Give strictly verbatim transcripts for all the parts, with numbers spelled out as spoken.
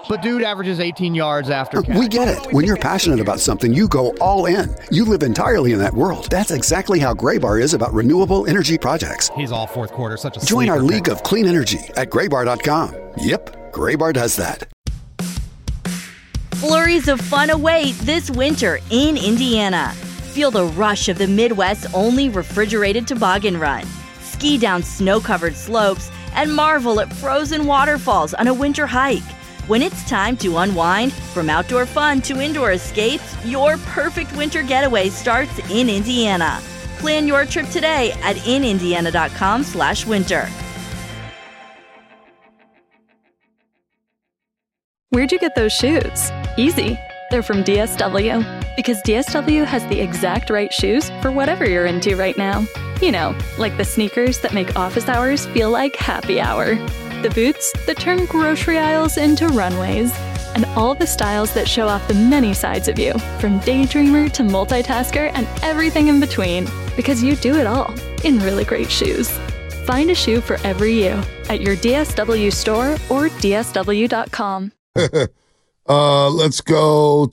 But dude averages eighteen yards after catch. We get it. When you're passionate about something, you go all in. You live entirely in that world. That's exactly how Graybar is about renewable energy projects. He's all fourth quarter, such a Join our sleeper league pick. of clean energy at graybar dot com. Yep, Graybar does that. Flurries of fun await this winter in Indiana. Feel the rush of the Midwest's only refrigerated toboggan run. Ski down snow-covered slopes and marvel at frozen waterfalls on a winter hike. When it's time to unwind, from outdoor fun to indoor escapes, your perfect winter getaway starts in Indiana. Plan your trip today at in indiana dot com slash winter. Where'd you get those shoes? Easy. They're from D S W. Because D S W has the exact right shoes for whatever you're into right now. You know, like the sneakers that make office hours feel like happy hour. The boots that turn grocery aisles into runways. And all the styles that show off the many sides of you, from daydreamer to multitasker and everything in between. Because you do it all in really great shoes. Find a shoe for every you at your D S W store or D S W dot com. uh, let's go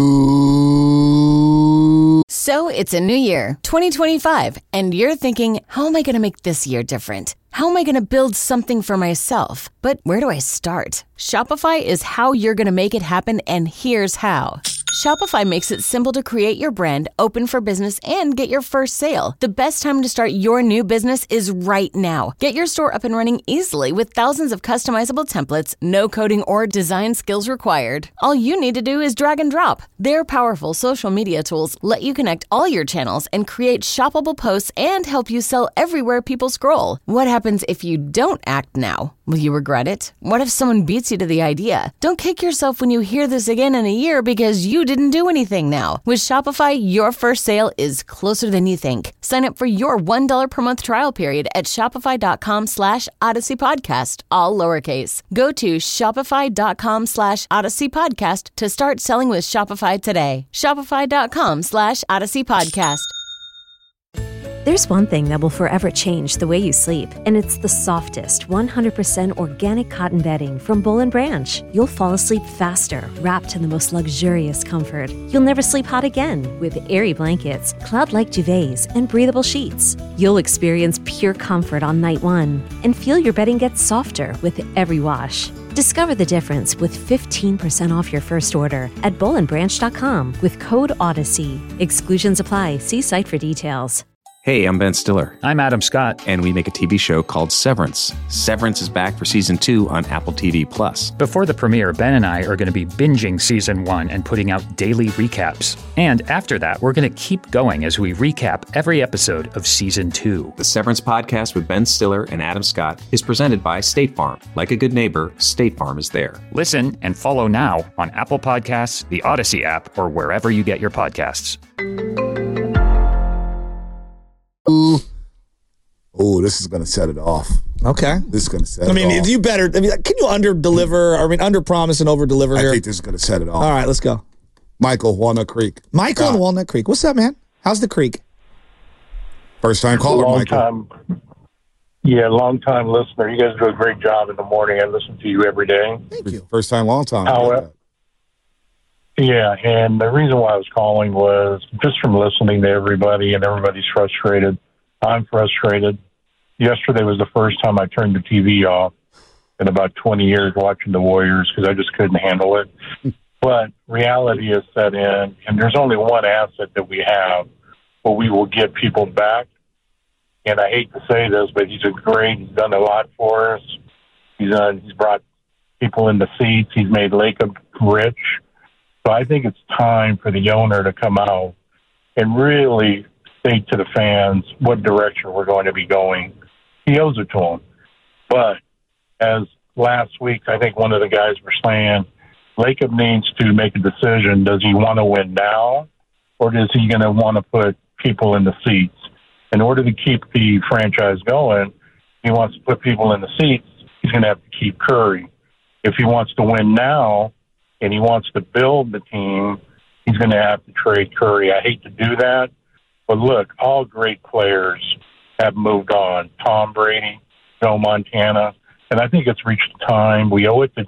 to... So it's a new year, twenty twenty-five, and you're thinking, how am I going to make this year different? How am I going to build something for myself? But where do I start? Shopify is how you're going to make it happen, and here's how. Shopify makes it simple to create your brand, open for business, and get your first sale. The best time to start your new business is right now. Get your store up and running easily with thousands of customizable templates, no coding or design skills required. All you need to do is drag and drop. Their powerful social media tools let you connect all your channels and create shoppable posts and help you sell everywhere people scroll. What happens if you don't act now? Will you regret it? What if someone beats you to the idea? Don't kick yourself when you hear this again in a year because you didn't do anything now. With Shopify, your first sale is closer than you think. Sign up for your one dollar per month trial period at shopify.com slash Odyssey Podcast, all lowercase. Go to shopify.com slash Odyssey Podcast to start selling with Shopify today. Shopify.com slash Odyssey Podcast. There's one thing that will forever change the way you sleep, and it's the softest, one hundred percent organic cotton bedding from Boll and Branch. You'll fall asleep faster, wrapped in the most luxurious comfort. You'll never sleep hot again with airy blankets, cloud-like duvets, and breathable sheets. You'll experience pure comfort on night one and feel your bedding get softer with every wash. Discover the difference with fifteen percent off your first order at boll and branch dot com with code Odyssey. Exclusions apply. See site for details. Hey, I'm Ben Stiller. I'm Adam Scott. And we make a T V show called Severance. Severance is back for season two on Apple T V Plus. Before the premiere, Ben and I are going to be binging season one and putting out daily recaps. And after that, we're going to keep going as we recap every episode of season two. The Severance podcast with Ben Stiller and Adam Scott is presented by State Farm. Like a good neighbor, State Farm is there. Listen and follow now on Apple Podcasts, the Odyssey app, or wherever you get your podcasts. Ooh. Oh, this is going to set it off. Okay. This is going to set I it mean, off. you better, I mean, can you under deliver, I mean, under promise and over deliver here? I think this is going to set it off. All right, let's go. Michael, Walnut Creek. Michael God. in Walnut Creek. What's up, man? How's the creek? First time caller, long Michael. Time, yeah, long time listener. You guys do a great job in the morning. I listen to you every day. Thank you. First time, long time. How, yeah, and the reason why I was calling was just from listening to everybody, and everybody's frustrated. I'm frustrated. Yesterday was the first time I turned the T V off in about twenty years watching the Warriors because I just couldn't handle it. But reality is set in, and there's only one asset that we have where we will get people back. And I hate to say this, but he's a great, he's done a lot for us. He's done, he's brought people in the seats. He's made Lacob rich. So I think it's time for the owner to come out and really state to the fans what direction we're going to be going. He owes it to them. But as last week, I think one of the guys were saying, Lacob needs to make a decision. Does he want to win now, or is he going to want to put people in the seats? In order to keep the franchise going, he wants to put people in the seats, he's going to have to keep Curry. If he wants to win now and he wants to build the team, he's going to have to trade Curry. I hate to do that, but look, all great players have moved on. Tom Brady, Joe Montana, and I think it's reached the time. We owe it to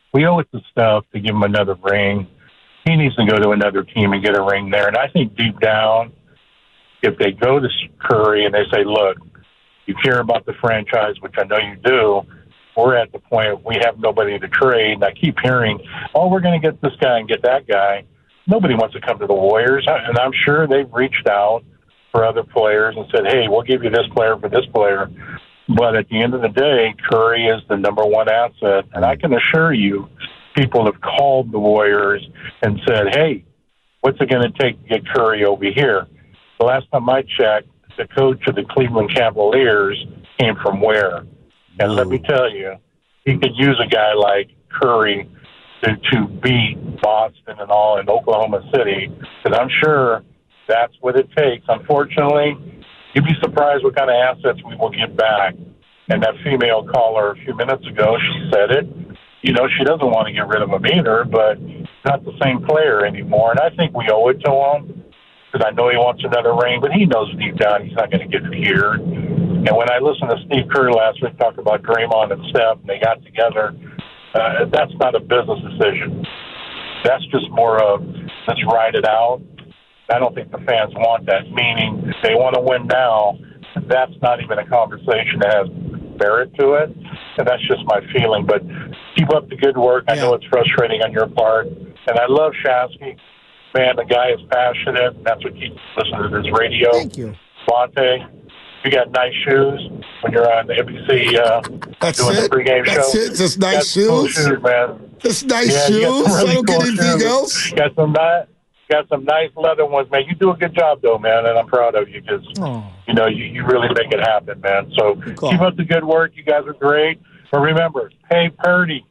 we owe it to Steph to give him another ring. He needs to go to another team and get a ring there. And I think deep down, if they go to Curry and they say, look, you care about the franchise, which I know you do, we're at the point we have nobody to trade. And I keep hearing, oh, we're going to get this guy and get that guy. Nobody wants to come to the Warriors. And I'm sure they've reached out for other players and said, hey, we'll give you this player for this player. But at the end of the day, Curry is the number one asset. And I can assure you, people have called the Warriors and said, hey, what's it going to take to get Curry over here? The last time I checked, the coach of the Cleveland Cavaliers came from where? And let me tell you, he could use a guy like Curry to, to beat Boston and all in Oklahoma City, because I'm sure that's what it takes. Unfortunately, you'd be surprised what kind of assets we will get back. And that female caller a few minutes ago, she said it. You know, she doesn't want to get rid of him either, but not the same player anymore. And I think we owe it to him, because I know he wants another ring, but he knows deep down he's not going to get it here. And when I listened to Steve Kerr last week talk about Draymond and Steph, and they got together, uh, that's not a business decision. That's just more of, let's ride it out. I don't think the fans want that, meaning if they want to win now, that's not even a conversation that has merit to it. And that's just my feeling. But keep up the good work. I yeah. know it's frustrating on your part. And I love Shasky. Man, the guy is passionate, and that's what keeps listening to this radio. Thank you. Monte, you got nice shoes when you're on the N B C uh, that's doing it? the pregame that's show. That's it? Just nice that's shoes? Cool shoes, man. Just nice yeah, shoes? Really I don't cool get anything shoes. else? Got some nice... Got some nice leather ones, man. You do a good job, though, man, and I'm proud of you because, you know, you, you really make it happen, man. So cool. Keep up the good work. You guys are great. But remember, pay Purdy.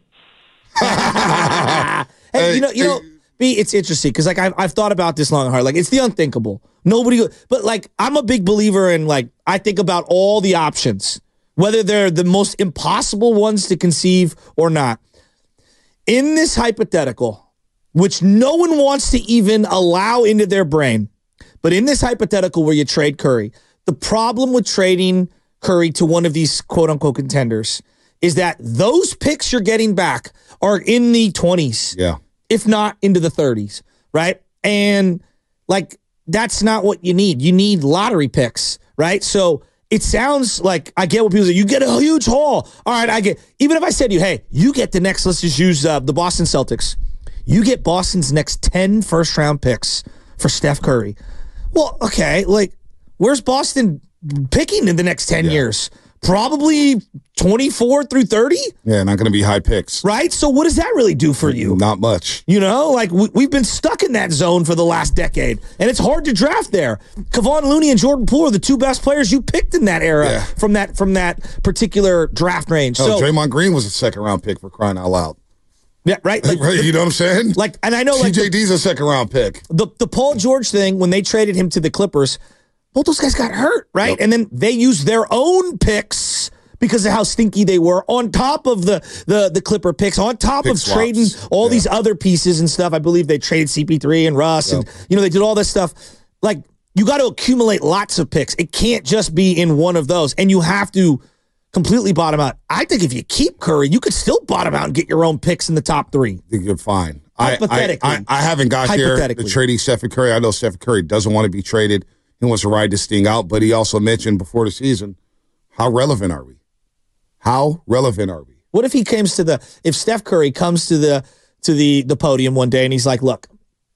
hey, hey, you know, you know, B, it's interesting because, like, I've, I've thought about this long and hard. Like, it's the unthinkable. Nobody, but, like, I'm a big believer in, like, I think about all the options, whether they're the most impossible ones to conceive or not. In this hypothetical, which no one wants to even allow into their brain. But in this hypothetical where you trade Curry, the problem with trading Curry to one of these quote-unquote contenders is that those picks you're getting back are in the twenties, yeah, if not into the thirties, right? And, like, that's not what you need. You need lottery picks, right? So it sounds like I get what people say. You get a huge haul. All right, I get, even if I said to you, hey, you get the next, let's just use uh, the Boston Celtics. You get Boston's next ten first-round picks for Steph Curry. Well, okay, like, where's Boston picking in the next ten yeah. years? Probably twenty-four through thirty? Yeah, not going to be high picks. Right? So what does that really do for you? Not much. You know, like, we, we've been stuck in that zone for the last decade, and it's hard to draft there. Kevon Looney and Jordan Poole are the two best players you picked in that era yeah. from that from that particular draft range. Oh, so Draymond Green was a second-round pick for crying out loud. Yeah, right. Like, right. You know what I'm saying? Like, and I know, like, T J D's a second round pick. The the Paul George thing, when they traded him to the Clippers, both those guys got hurt, right? Yep. And then they used their own picks because of how stinky they were on top of the the the Clipper picks, on top pick of swaps. Trading all yeah. these other pieces and stuff. I believe they traded C P three and Russ, yep. and you know they did all this stuff. Like, you got to accumulate lots of picks. It can't just be in one of those, and you have to completely bottom out. I think if you keep Curry, you could still bottom out and get your own picks in the top three. I think you're fine. Hypothetically. I, I, I haven't got here to trading Stephen Curry. I know Stephen Curry doesn't want to be traded. He wants to ride this thing out, but he also mentioned before the season, how relevant are we? How relevant are we? What if he comes to the, if Steph Curry comes to the to the the podium one day and he's like, look,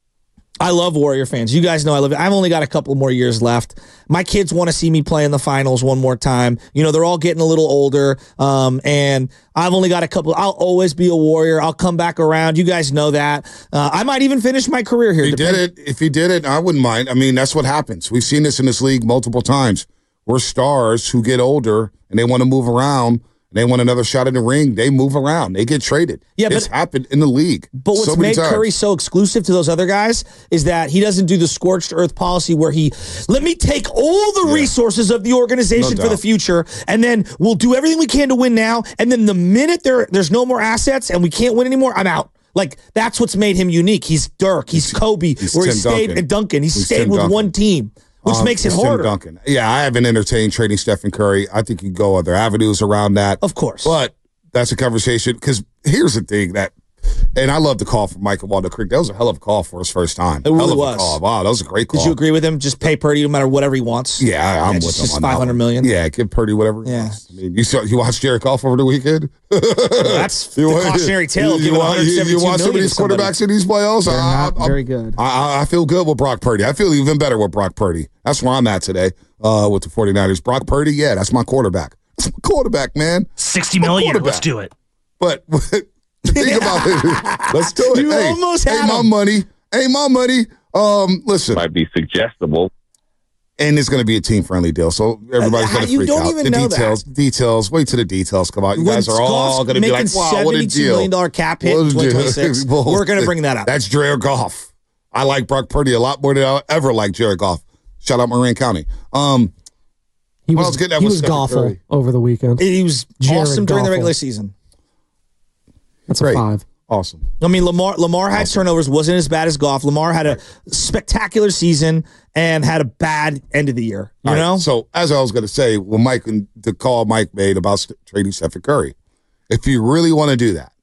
I love Warrior fans. You guys know I love it. I've only got a couple more years left. My kids want to see me play in the finals one more time. You know, they're all getting a little older, um, and I've only got a couple. I'll always be a Warrior. I'll come back around. You guys know that. Uh, I might even finish my career here. If he did it, if he did it, I wouldn't mind. I mean, that's what happens. We've seen this in this league multiple times. We're stars who get older, and they want to move around. They want another shot in the ring. They move around. They get traded. Yeah, it's happened in the league. But what's so made times. Curry so exclusive to those other guys is that he doesn't do the scorched earth policy where he, let me take all the yeah. resources of the organization no for the future, and then we'll do everything we can to win now, and then the minute there there's no more assets and we can't win anymore, I'm out. Like, that's what's made him unique. He's Dirk. He's, he's Kobe. He's where Tim he stayed Duncan. at Duncan. He's he's stayed Tim with Duncan. one team. Which um, makes it harder. Tim Duncan. Yeah, I haven't entertained trading Stephen Curry. I think you go other avenues around that. Of course. But that's a conversation, because here's the thing that And I love the call from Michael Waldo Creek. That was a hell of a call for his first time. It really hell of was. A call. Wow, that was a great call. Did you agree with him? Just pay Purdy no matter whatever he wants? Yeah, I, I'm yeah, with just, him just on five hundred million. Yeah, give Purdy whatever he yeah. wants. I mean, you, saw, you watched Jared Goff over the weekend? Well, that's you the want, cautionary tale. You, you, want, you, you watch some of these quarterbacks in these playoffs? They're I, not I, very good. I, I feel good with Brock Purdy. I feel even better with Brock Purdy. That's where I'm at today uh, with the 49ers. Brock Purdy, yeah, that's my quarterback. That's my quarterback, man. sixty million. Let's do it. But think about it. Let's do it. You hey, almost had ain't my him. money. Ain't my money. Um, listen. Might be suggestible. And it's going to be a team-friendly deal, so everybody's Uh, going to you freak don't out. even the know details, that. details. Wait till the details come out. You When guys are all Goff's going to be like, making "Wow, what a seventy-two deal!" million dollars cap hit in twenty twenty-six. We're going to bring that up. That's Jared Goff. I like Brock Purdy a lot more than I ever liked Jared Goff. Shout out Marin County. Um, he well, was, getting he with was Stephen Goffle Curry. over the weekend. He was Jared awesome during the Goffle. regular season. That's Great. a five. Awesome. I mean, Lamar Lamar had Awesome. turnovers, wasn't as bad as Goff. Lamar had a spectacular season and had a bad end of the year. You All right, know? So as I was going to say, when Mike the call Mike made about st- trading Stephen Curry, if you really want to do that,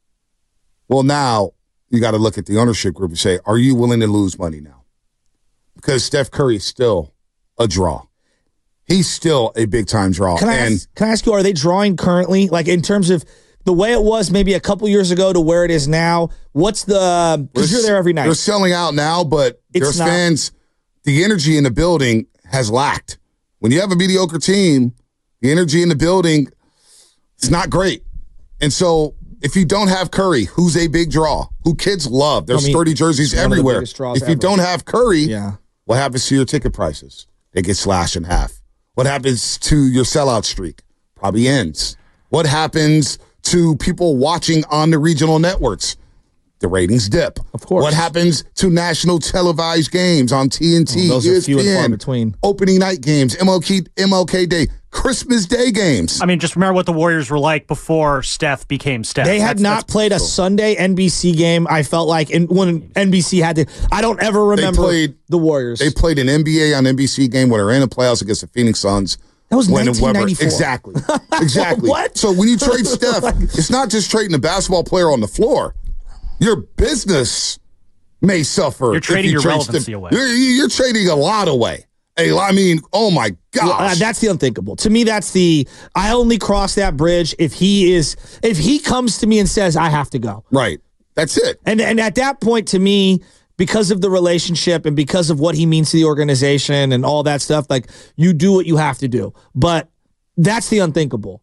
well, now you got to look at the ownership group and say, are you willing to lose money now? Because Steph Curry is still a draw. He's still a big time draw. Can I, and ask, can I ask you, are they drawing currently? Like in terms of the way it was maybe a couple years ago to where it is now? What's the, because you're there every night. They're selling out now, but It's there's not- fans, the energy in the building has lacked. When you have a mediocre team, the energy in the building, it's not great. And so if you don't have Curry, who's a big draw, who kids love, there's I mean, sturdy jerseys one of the everywhere. biggest draws If you ever. don't have Curry, Yeah. what happens to your ticket prices? They get slashed in half. What happens to your sellout streak? Probably ends. What happens to people watching on the regional networks? The ratings dip. Of course. What happens to national televised games on T N T, Oh, those E are S P N, few and far between. opening night games, M L K, M L K Day, Christmas Day games? I mean, just remember what the Warriors were like before Steph became Steph. They had That's- not that's- played a Sunday N B C game, I felt like, in, when N B C had to. I don't ever remember played- the Warriors. They played an N B A on N B C game when they were in the playoffs against the Phoenix Suns. That was When nineteen ninety-four. Exactly. Exactly. What? So when you trade Steph, it's not just trading a basketball player on the floor. Your business may suffer. You're if trading you your trade relevancy Steph. away. You're, you're trading a lot away. Hey, I mean, oh my gosh. Well, uh, that's the unthinkable. To me, that's the. I only cross that bridge if he is. If he comes to me and says, "I have to go." right. That's it. And and at that point, to me, because of the relationship and because of what he means to the organization and all that stuff, like you do what you have to do. But that's the unthinkable.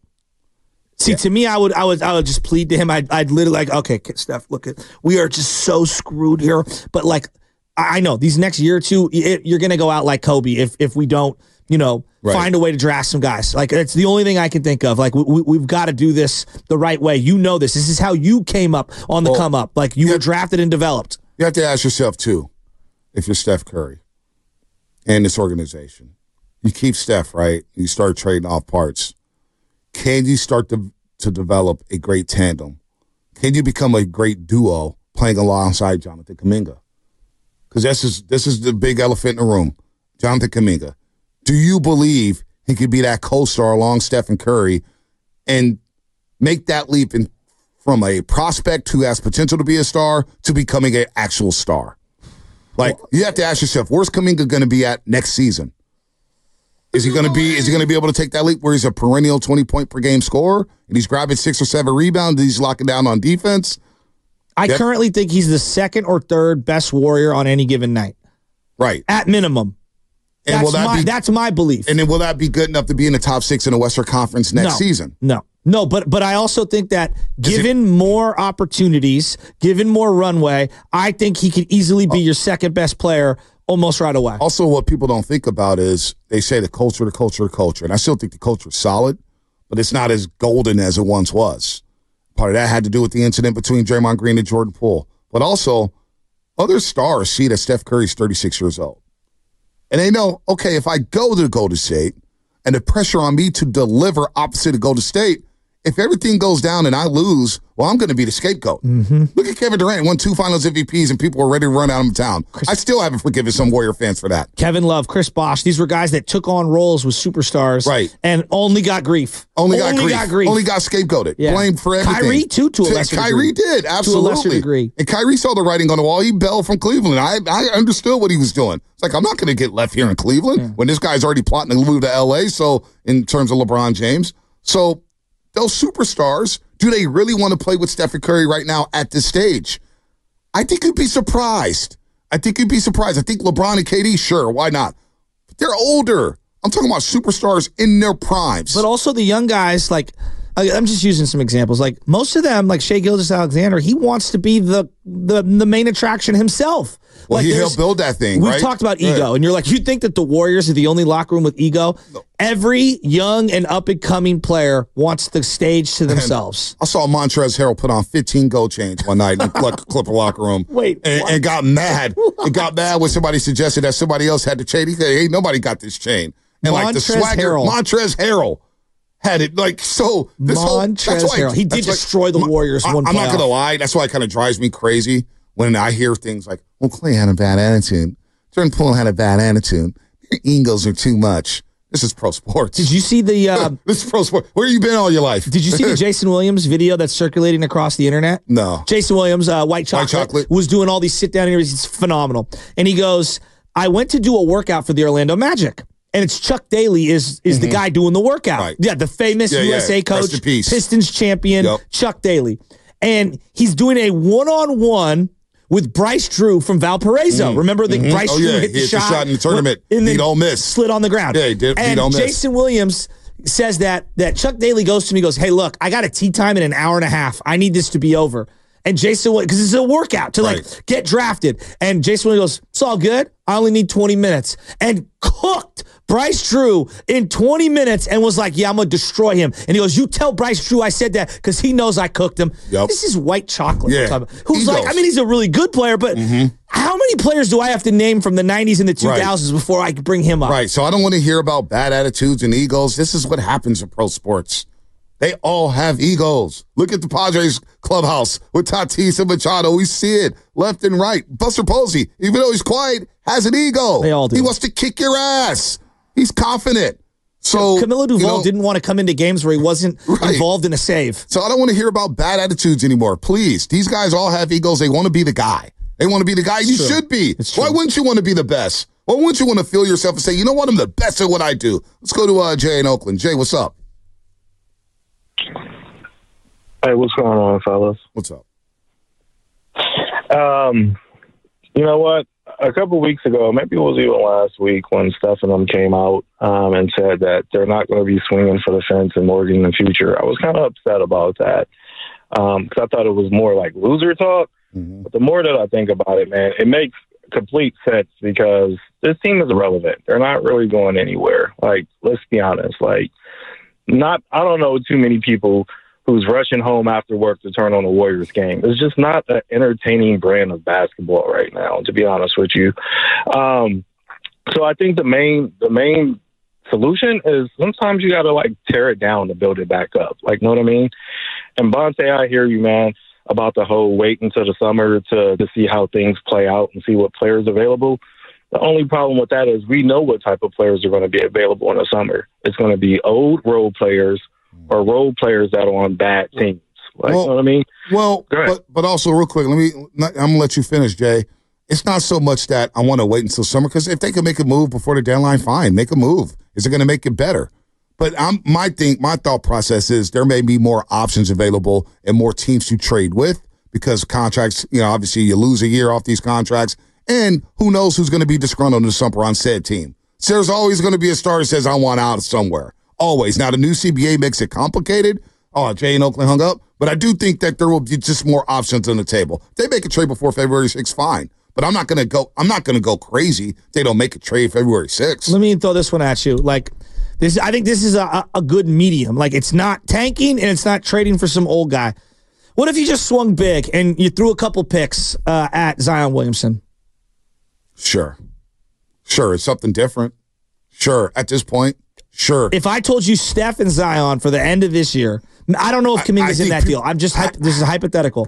See, Yeah. to me, I would, I would, I would just plead to him. I'd, I'd literally like, okay, Steph, look at, we are just so screwed here. But like, I I know these next year or two, it, you're gonna go out like Kobe if if we don't, you know, Right. find a way to draft some guys. Like it's the only thing I can think of. Like we, we, we've got to do this the right way. You know this. This is how you came up on the Well, come up. Like you yeah. were drafted and developed. You have to ask yourself, too, if you're Steph Curry and this organization, you keep Steph, right? You start trading off parts. Can you start to, to develop a great tandem? Can you become a great duo playing alongside Jonathan Kuminga? Because this is, this is the big elephant in the room. Jonathan Kuminga. Do you believe he could be that co-star along Stephen Curry and make that leap in, from a prospect who has potential to be a star to becoming an actual star? Like, you have to ask yourself, where's Kuminga going to be at next season? Is he going to be? Is he going to be able to take that leap where he's a perennial twenty point per game scorer and he's grabbing six or seven rebounds and he's locking down on defense? I Yep. currently think he's the second or third best Warrior on any given night, Right. at minimum. And That's will that my be? that's my belief. And then will that be good enough to be in the top six in the Western Conference next No. season? No, no, but but I also think that Does it- given more opportunities, given more runway, I think he could easily be your second best player almost right away. Also, what people don't think about is they say the culture, the culture, the culture. And I still think the culture is solid, but it's not as golden as it once was. Part of that had to do with the incident between Draymond Green and Jordan Poole. But also, other stars see that Steph Curry's thirty-six years old. And they know, okay, if I go to Golden State and the pressure on me to deliver opposite of Golden State if everything goes down and I lose, well, I'm going to be the scapegoat. Mm-hmm. Look at Kevin Durant, won two Finals M V Ps, and people were ready to run out of town. Chris, I still haven't forgiven some Warrior fans for that. Kevin Love, Chris Bosh, these were guys that took on roles with superstars, right, and only got grief. Only, got, only grief. got grief. Only got scapegoated. Yeah. Blamed for everything. Kyrie, too, to a lesser Kyrie degree. did, absolutely. To a lesser degree. And Kyrie saw the writing on the wall. He bailed from Cleveland. I, I understood what he was doing. It's like, I'm not going to get left here in Cleveland yeah. when this guy's already plotting to move to L A, so in terms of LeBron James. So those superstars, do they really want to play with Stephen Curry right now at this stage? I think you'd be surprised. I think you'd be surprised. I think LeBron and K D, sure, why not? But they're older. I'm talking about superstars in their primes. But also the young guys, like, I'm just using some examples. Like, most of them, like Shai Gilgeous-Alexander, he wants to be the the, the main attraction himself. Well, like he helped build that thing, We've right? talked about ego, yeah. and you're like, you think that the Warriors are the only locker room with ego? No. Every young and up-and-coming player wants the stage to themselves. And I saw Montrezl Harrell put on fifteen gold chains one night in the Clipper locker room. Wait, and, and got mad. It got mad when somebody suggested that somebody else had the chain. He said, hey, nobody got this chain. And Montrezl like the swagger, Harrell. Montrezl Harrell had it like so. This Montrezl whole, that's why, Harrell. He did destroy why, the Warriors I, one I'm playoff. not going to lie. That's why it kind of drives me crazy when I hear things like, well, Clay had a bad attitude. Jordan Poole had a bad attitude. Your egos are too much. This is pro sports. Did you see the... Uh, this is pro sports. Where have you been all your life? Did you see the Jason Williams video that's circulating across the internet? No. Jason Williams, uh, White Chocolate, White Chocolate, was doing all these sit-down interviews. It's phenomenal. And he goes, I went to do a workout for the Orlando Magic. And it's Chuck Daly is is mm-hmm. the guy doing the workout. Right. Yeah, the famous yeah, U S A yeah. coach, Pistons champion, yep. Chuck Daly. And he's doing a one-on-one with Bryce Drew from Valparaiso. Mm. Remember the mm-hmm. Bryce oh, Drew yeah. hit, he the, hit shot the shot in the tournament. And he don't miss. Slid on the ground. Yeah, he did. And he don't miss. Jason Williams says that that Chuck Daly goes to me and goes, hey, look, I got a tea time in an hour and a half. I need this to be over. And Jason, because it's a workout to like right. get drafted. And Jason Williams goes, it's all good. I only need twenty minutes. And cooked Bryce Drew in twenty minutes and was like, yeah, I'm going to destroy him. And he goes, you tell Bryce Drew I said that because he knows I cooked him. Yep. This is White Chocolate. Yeah. Who's he like, knows. I mean, he's a really good player, but mm-hmm. how many players do I have to name from the nineties and the two thousands right. before I can bring him up? Right. So I don't want to hear about bad attitudes and egos. This is what happens in pro sports. They all have egos. Look at the Padres clubhouse with Tatis and Machado. We see it left and right. Buster Posey, even though he's quiet, has an ego. They all do. He wants to kick your ass. He's confident. So Camilo Duvall you know, didn't want to come into games where he wasn't right. involved in a save. So I don't want to hear about bad attitudes anymore. Please. These guys all have egos. They want to be the guy. They want to be the guy. It's you true. should be. Why wouldn't you want to be the best? Why wouldn't you want to feel yourself and say, you know what, I'm the best at what I do? Let's go to uh, Jay in Oakland. Jay, what's up? Hey, what's going on, fellas? What's up? Um, you know what? A couple weeks ago, maybe it was even last week, when Steph and them came out um, and said that they're not going to be swinging for the fence in Morgan in the future, I was kind of upset about that because um, I thought it was more like loser talk. Mm-hmm. But the more that I think about it, man, it makes complete sense because this team is irrelevant. They're not really going anywhere. Like, let's be honest. Like, not I don't know too many people who's rushing home after work to turn on a Warriors game. It's just not an entertaining brand of basketball right now, to be honest with you. Um, so I think the main the main solution is sometimes you got to, like, tear it down to build it back up. Like, know what I mean? And Bonte, I hear you, man, about the whole wait until the summer to, to see how things play out and see what players are available. The only problem with that is we know what type of players are going to be available in the summer. It's going to be old role players or role players that are on bad teams. Like, well, you know what I mean? Well, but, but also real quick, let me, I'm going to let you finish, Jay. It's not so much that I want to wait until summer, because if they can make a move before the deadline, fine, make a move. Is it going to make it better? But I'm, my think, my thought process is there may be more options available and more teams to trade with, because contracts, you know, obviously you lose a year off these contracts, and who knows who's going to be disgruntled in the summer on said team. So there's always going to be a star that says, I want out somewhere. Always. Now, the new C B A makes it complicated. Oh, Jay in Oakland hung up. But I do think that there will be just more options on the table. If they make a trade before February sixth, fine. But I'm not going to go I'm not going to go crazy if they don't make a trade February sixth. Let me throw this one at you. Like, this, I think this is a, a good medium. Like, it's not tanking and it's not trading for some old guy. What if you just swung big and you threw a couple picks uh, at Zion Williamson? Sure. Sure. It's something different. Sure. At this point. Sure. If I told you Steph and Zion for the end of this year, I don't know if Kuminga's in that deal. I'm just, I, this is hypothetical.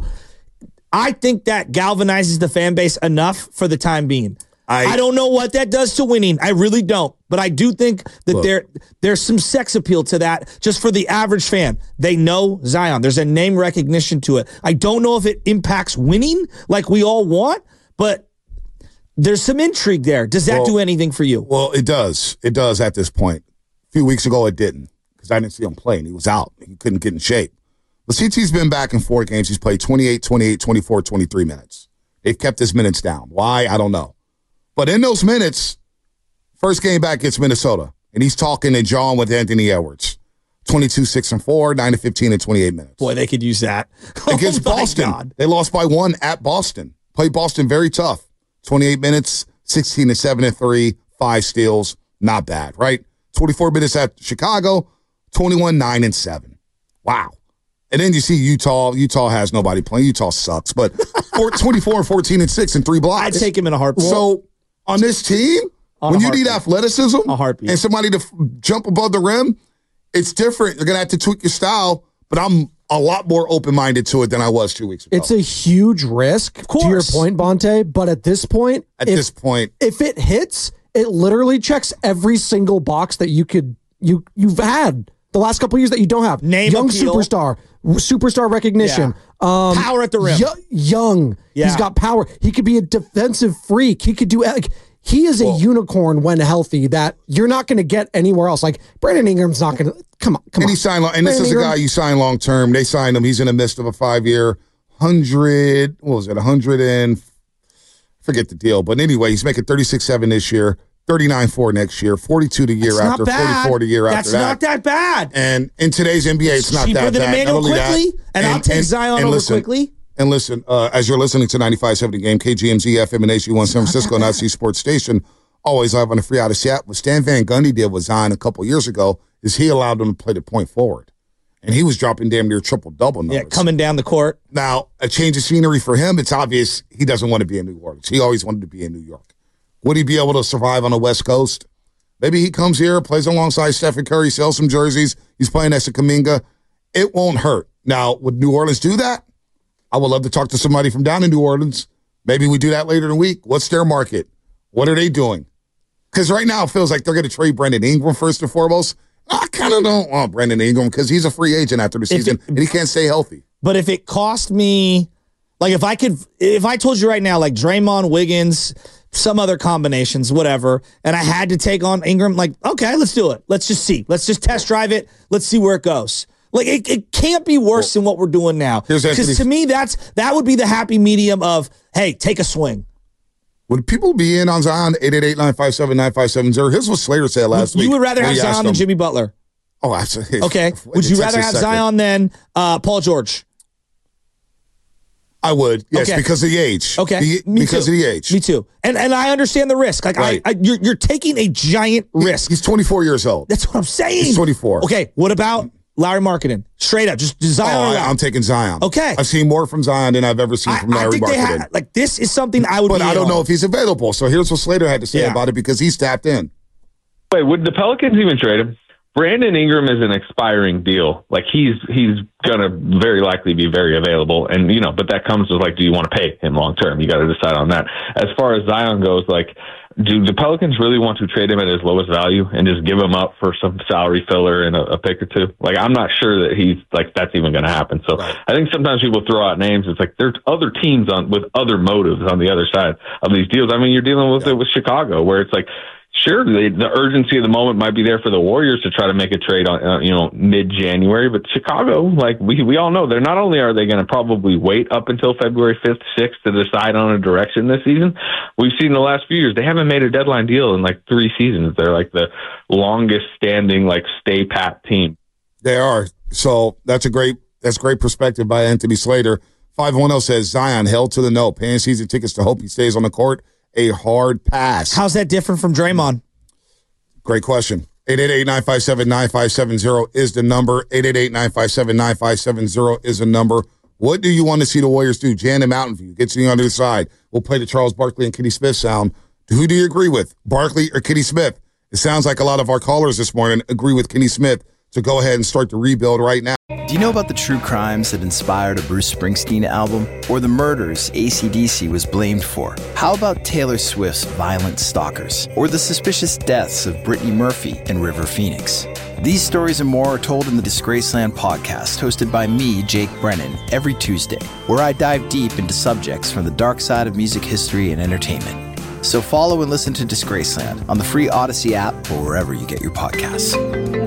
I think that galvanizes the fan base enough for the time being. I, I don't know what that does to winning. I really don't. But I do think that look, there there's some sex appeal to that just for the average fan. They know Zion. There's a name recognition to it. I don't know if it impacts winning like we all want, but there's some intrigue there. Does that well, do anything for you? Well, it does. It does at this point. A few weeks ago, it didn't because I didn't see him playing. He was out. He couldn't get in shape. But C T's been back in four games. He's played twenty-eight, twenty-eight, twenty-four, twenty-three minutes. They've kept his minutes down. Why? I don't know. But in those minutes, first game back against Minnesota, and he's talking and jawing with Anthony Edwards. twenty-two, six, and four, nine to fifteen in twenty-eight minutes. Boy, they could use that. Against oh Boston. God. They lost by one at Boston. Played Boston very tough. twenty-eight minutes, sixteen to seven and three, five steals. Not bad, right? twenty-four minutes at Chicago, twenty-one, nine, and seven. Wow. And then you see Utah. Utah has nobody playing. Utah sucks. But twenty-four, fourteen, and six, and three blocks. I'd take him in a heartbeat. So on this team, on when you need athleticism a heartbeat. and somebody to f- jump above the rim, it's different. You're going to have to tweak your style. But I'm a lot more open-minded to it than I was two weeks ago. It's a huge risk, to your point, Bonte. But at this point, at if, this point, if it hits, it literally checks every single box that you could you you've had the last couple of years that you don't have. Name young appeal. superstar, superstar recognition, Yeah. um, Power at the rim. yo- young. Yeah. He's got power. He could be a defensive freak. He could do like. He is a Well, unicorn when healthy that you're not going to get anywhere else. Like Brandon Ingram's not going to come on. Come and on. he signed, long, and this Brandon is a Ingram, guy you sign long term. They signed him. He's in the midst of a five year, hundred. What was it? A hundred and forget the deal. But anyway, he's making thirty six seven this year, thirty nine four next year, forty two the year That's after, not bad. forty four the year That's after that. not that bad. And in today's N B A, it's not Cheaper that than bad. Emmanuel Not only Quickly, that, and, I'll take Zion and over listen, Quickly. And listen, uh, as you're listening to ninety-five point seven The Game, K G M Z F M and H D one San Francisco and I C Sports Station, always live on the free out of Seattle. What Stan Van Gundy did with Zion a couple years ago is he allowed him to play the point forward. And he was dropping damn near triple-double numbers. Yeah, coming down the court. Now, a change of scenery for him, it's obvious he doesn't want to be in New Orleans. He always wanted to be in New York. Would he be able to survive on the West Coast? Maybe he comes here, plays alongside Stephen Curry, sells some jerseys. He's playing next to Kuminga. It won't hurt. Now, would New Orleans do that? I would love to talk to somebody from down in New Orleans. Maybe we do that later in the week. What's their market? What are they doing? Because right now it feels like they're going to trade Brandon Ingram first and foremost. I kind of don't want Brandon Ingram because he's a free agent after the season it, and he can't stay healthy. But if it cost me, like if I could, if I told you right now, like Draymond, Wiggins, some other combinations, whatever, and I had to take on Ingram, like, okay, let's do it. Let's just see. Let's just test drive it. Let's see where it goes. Like it, it can't be worse well, than what we're doing now. Because to me, that's that would be the happy medium of, hey, take a swing. Would people be in on Zion? eight eight eight, nine five seven, nine five seven zero. Here's what Slater said last you week. You would rather have Zion than Jimmy Butler? Oh, absolutely. Okay. Would you rather have second. Zion than uh, Paul George? I would, yes, okay. because of the age. Okay, the, Me because too. of the age. Me too. And and I understand the risk. Like right. I, I you're you're taking a giant risk. He's twenty-four years old. That's what I'm saying. He's twenty-four. Okay. What about Larry Marketing? Straight up, just Zion. Oh, I, I'm taking Zion. Okay. I've seen more from Zion than I've ever seen from Larry I think Marketing. They ha- like this is something I would. But be I don't on. know if he's available. So here's what Slater had to say yeah. about it because he's tapped in. Wait, would the Pelicans even trade him? Brandon Ingram is an expiring deal. Like he's he's gonna very likely be very available, and you know, but that comes with like, do you want to pay him long term? You got to decide on that. As far as Zion goes, like, do the Pelicans really want to trade him at his lowest value and just give him up for some salary filler and a, a pick or two? Like, I'm not sure that he's like that's even going to happen. So right. I think sometimes people throw out names. It's like there's other teams on with other motives on the other side of these deals. I mean, you're dealing with yeah. it with Chicago, where it's like. Sure, the, the urgency of the moment might be there for the Warriors to try to make a trade on, uh, you know, mid-January. But Chicago, like we we all know, they're not only are they going to probably wait up until February fifth, sixth to decide on a direction this season. We've seen the last few years they haven't made a deadline deal in like three seasons. They're like the longest-standing, like stay pat team. They are. So that's a great that's great perspective by Anthony Slater. five one zero says Zion held to the no, paying season tickets to hope he stays on the court. A hard pass. How's that different from Draymond? Great question. eight eight eight, nine five seven, nine five seven zero is the number. eight eight eight, nine five seven, nine five seven zero is the number. What do you want to see the Warriors do? Jan and Mountain View. Get to the other side. We'll play the Charles Barkley and Kenny Smith sound. Who do you agree with? Barkley or Kenny Smith? It sounds like a lot of our callers this morning agree with Kenny Smith to go ahead and start the rebuild right now. Do you know about the true crimes that inspired a Bruce Springsteen album? Or the murders A C D C was blamed for? How about Taylor Swift's Violent Stalkers? Or the suspicious deaths of Brittany Murphy and River Phoenix? These stories and more are told in the Disgraceland podcast, hosted by me, Jake Brennan, every Tuesday, where I dive deep into subjects from the dark side of music history and entertainment. So follow and listen to Disgraceland on the free Odyssey app or wherever you get your podcasts.